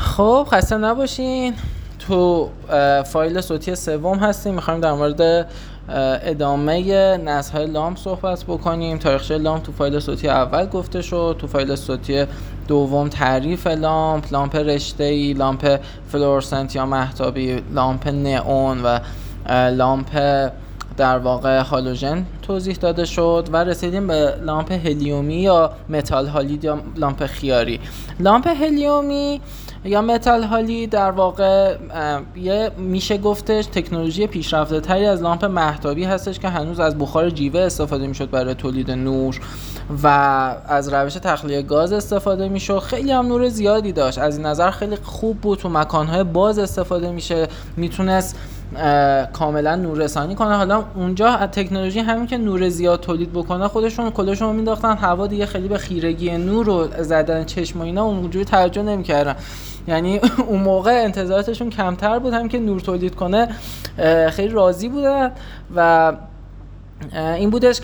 خب خسته نباشین. تو فایل صوتی سوم هستیم. میخوایم در مورد ادامه نسل‌های لامپ صحبت بکنیم. تاریخچه لامپ تو فایل صوتی اول گفته شد. تو فایل صوتی دوم تعریف لامپ رشته‌ای، لامپ فلورسنت یا مهتابی، لامپ نئون و لامپ در واقع هالوژن توضیح داده شد و رسیدیم به لامپ هلیومی یا متال هالید یا لامپ خیاری. لامپ هلیومی یا متال هالید در واقع میشه گفتش تکنولوژی پیشرفته تری از لامپ مهتابی هستش که هنوز از بخار جیوه استفاده میشد برای تولید نور و از روش تخلیه گاز استفاده میشد. خیلی هم نور زیادی داشت، از این نظر خیلی خوب بود، تو مکانهای باز استفاده میشه، میتونست کاملا نور رسانی کنه. حالا اونجا تکنولوژی همین که نور زیاد تولید بکنه، خودشون کلشون مینداختن هوا دیگه، خیلی به خیرگی نور و زدن چشم و اینا اونجوری توجه نمیکردن. یعنی اون موقع انتظاراتشون کمتر بود، هم که نور تولید کنه خیلی راضی بودن و این بودش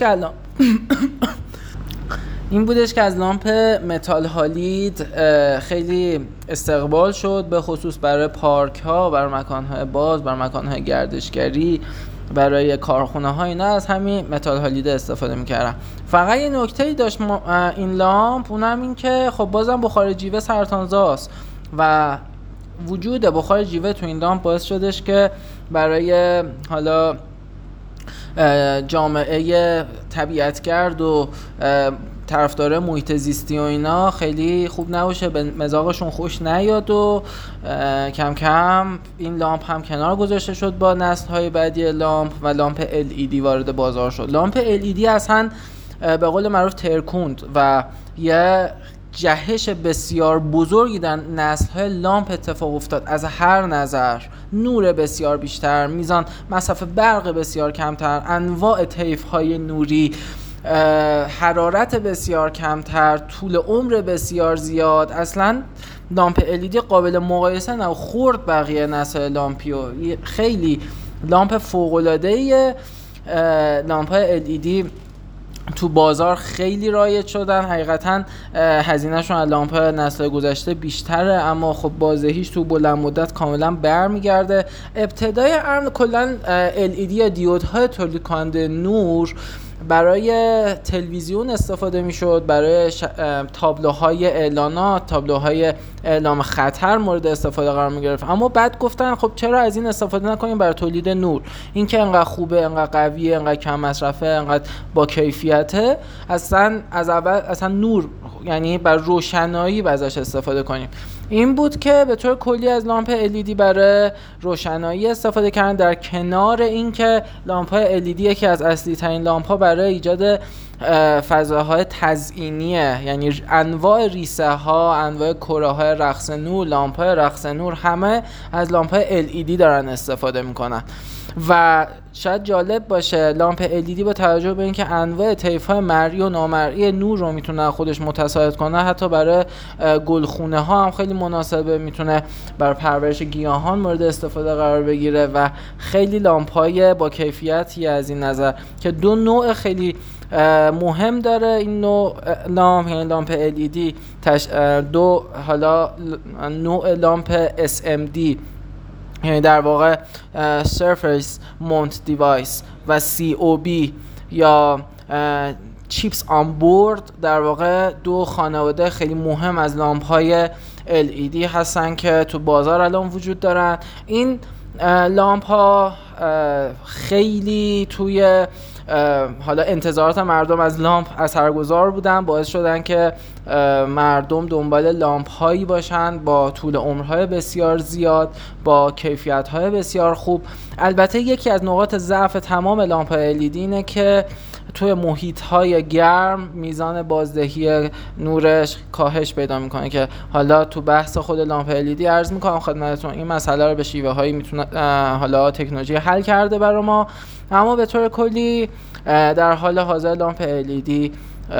که از لامپ متال هالید خیلی استقبال شد، به خصوص برای پارک ها، برای مکان های باز، برای مکان های گردشگری، برای کارخونه ها. اینا از همین متال هالید استفاده میکردن. فقط یه نکته‌ای داشت این لامپ، اونم این که خب بازم بخار جیوه سرطانزاست و وجود بخار جیوه تو این لامپ باعث شدش که برای حالا جامعه طبیعتگرد و طرفدار محیط زیستی و اینا خیلی خوب نباشه، به مذاقشون خوش نیاد و کم کم این لامپ هم کنار گذاشته شد با نسل‌های بعدی لامپ و لامپ LED وارد بازار شد. لامپ LED اصلا به قول معروف ترکوند و یه جهش بسیار بزرگی در نسل‌های لامپ اتفاق افتاد. از هر نظر نور بسیار بیشتر، میزان مصرف برق بسیار کمتر، انواع طیف‌های نوری، حرارت بسیار کمتر، طول عمر بسیار زیاد. اصلا لامپ LED قابل مقایسه نه، خورد بقیه نسل لامپیو. خیلی لامپ فوق‌العاده‌ایه. لامپ‌های LED تو بازار خیلی رایج شدن. حقیقتا هزینه‌شون از لامپ نسل گذشته بیشتره، اما خب بازدهیش تو بلند مدت کاملا برمیگرده. ابتدای امر کلا LED یا دیودهای تولید کننده نور برای تلویزیون استفاده میشد، برای تابلوهای اعلانات، تابلوهای اعلام خطر مورد استفاده قرار میگرفت. اما بعد گفتن خب چرا از این استفاده نکنیم برای تولید نور؟ این که انقدر خوبه، انقدر قویه، انقدر کم مصرفه، انقدر با کیفیته، اصلا از اول اصلا نور یعنی برای روشنایی ازش استفاده کنیم. این بود که به طور کلی از لامپ LED برای روشنایی استفاده کردن، در کنار این که لامپ‌های LED یکی از اصلی ترین لامپ‌ها برای ایجاد فضاهای تزئینیه. یعنی انواع ریسه ها، انواع کره‌های رقص نور، لامپ‌های رقص نور، همه از لامپ‌های LED دارن استفاده میکنن. و شاید جالب باشه لامپ LED با توجه به اینکه انواع طیف‌های مرئی و نامرئی نور رو میتونه خودش متساعد کنه، حتی برای گلخونه ها هم خیلی مناسبه، میتونه برای پرورش گیاهان مورد استفاده قرار بگیره و خیلی لامپ‌های با کیفیتی از این نظر که دو نوع خیلی مهم داره این نوع لامپ، یعنی لامپ LED دو حالا نوع لامپ SMD یعنی در واقع Surface Mount Device و COB یا Chips on Board، در واقع دو خانواده خیلی مهم از لامپ‌های LED هستن که تو بازار الان وجود دارن. این لامپ ها خیلی توی حالا انتظارات مردم از لامپ اثرگذار بودن، باعث شدن که مردم دنبال لامپ هایی باشن با طول عمرهای بسیار زیاد، با کیفیت های بسیار خوب. البته یکی از نقاط ضعف تمام لامپ LED اینه که توی محیط های گرم میزان بازدهی نورش کاهش پیدا میکنه که حالا تو بحث خود لامپ LED عرض میکنم خدمتتون این مسئله رو به شیوه هایی میتونه حالا تکنولوژی حل کرده برای ما. اما به طور کلی در حال حاضر لامپ LED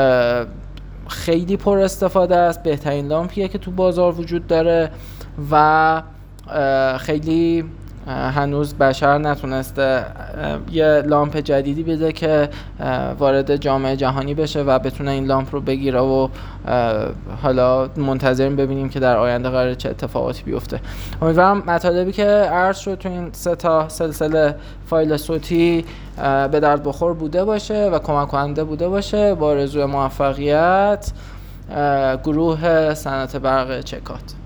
خیلی پر استفاده است، بهترین لامپیه که تو بازار وجود داره و خیلی هنوز بشر نتونسته یه لامپ جدیدی بده که وارد جامعه جهانی بشه و بتونه این لامپ رو بگیره و حالا منتظریم ببینیم که در آینده قراره چه اتفاقاتی بیفته. امیدوارم مطالبی که عرض شد تو این 3 تا سلسله فایل صوتی به درد بخور بوده باشه و کمک کننده بوده باشه. با آرزوی موفقیت، گروه صنعت برق چکات.